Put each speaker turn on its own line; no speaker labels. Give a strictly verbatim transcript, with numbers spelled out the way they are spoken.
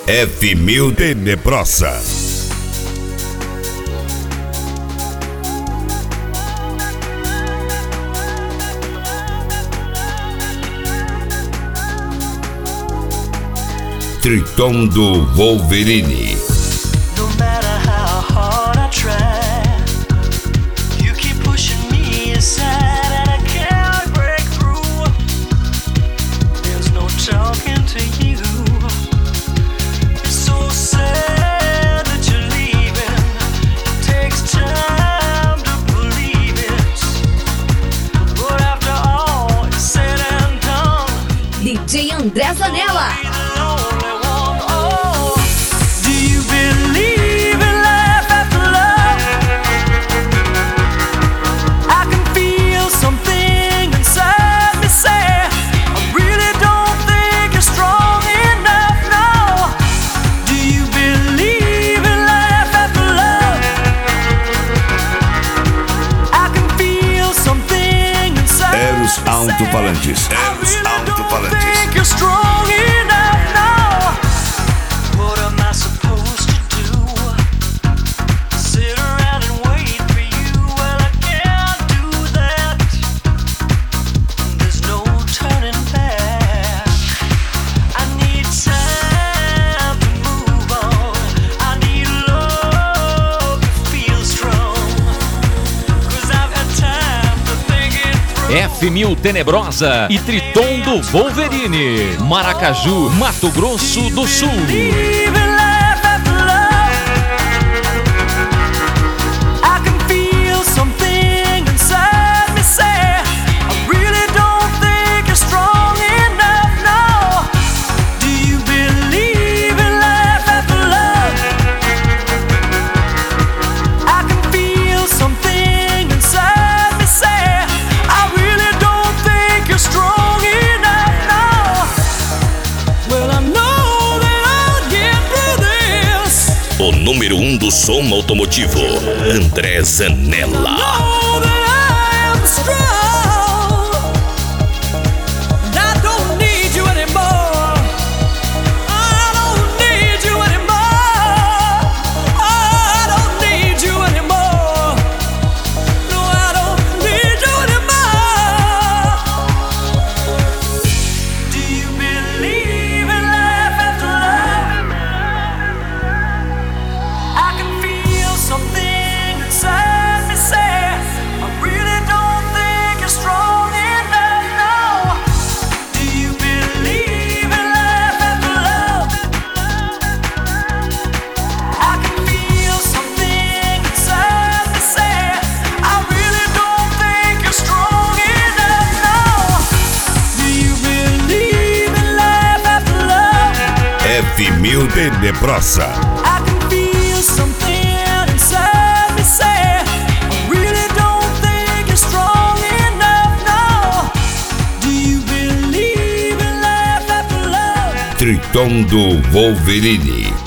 F mil Tenebrosa. Triton do Wolverine.
D J André Zanella.
Eros Alto-Falantes. Eros Alto-Falantes.
F mil Tenebrosa e Triton do Wolverine. Maracaju, Mato Grosso do Sul.
O número um do som automotivo, André Zanella. F mil Tenebrosa. Triton do Wolverine.